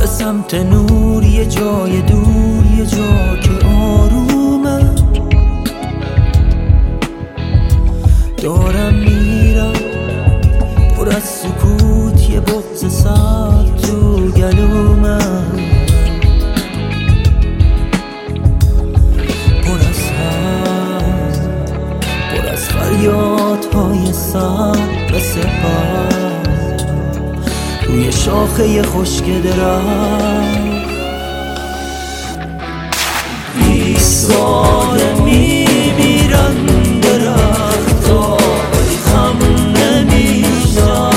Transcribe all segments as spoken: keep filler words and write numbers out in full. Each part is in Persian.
سمت نور، یه جای دور، یه جا که آرومه. دارم میرم پر از سکوت، یه بغض سرد تو گلومه. پر از هم، پر از فریادهای سر و سپر روی شاخه خشک درخت ایستاده میمیرن درختا، ولی خم نمیشن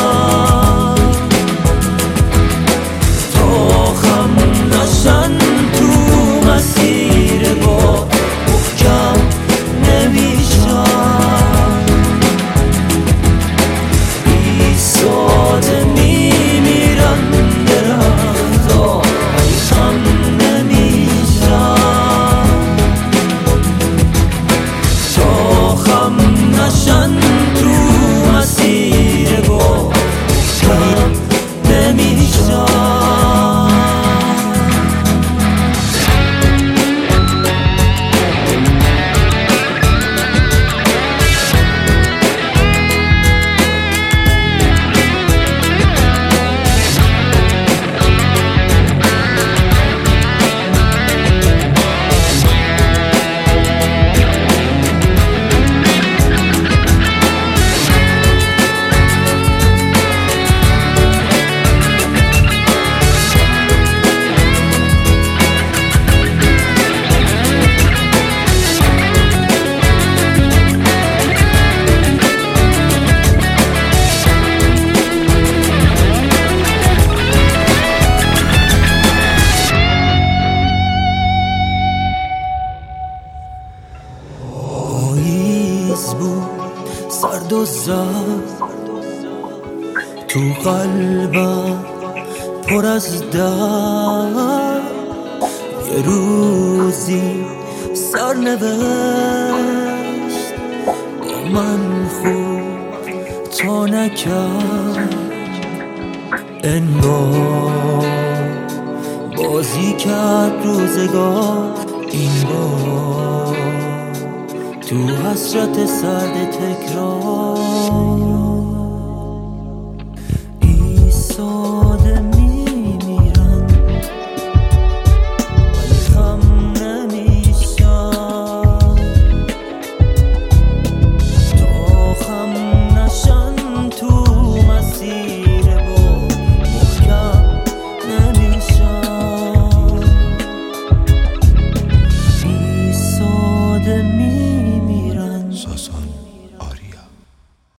تا خم نشن تو مسیر با محکم نمیشن. ایستاده میمیرن درختا، ولی خم نمیشن تا خم نشن تو مسیر با محکم نمیشن. سرد و زرد تو قلبم پر از درد، یه روزی سرنوشت با من خوب تا نکرد. انگار بازی کرد روزگار، این بار تو حسرت سرد تکرار.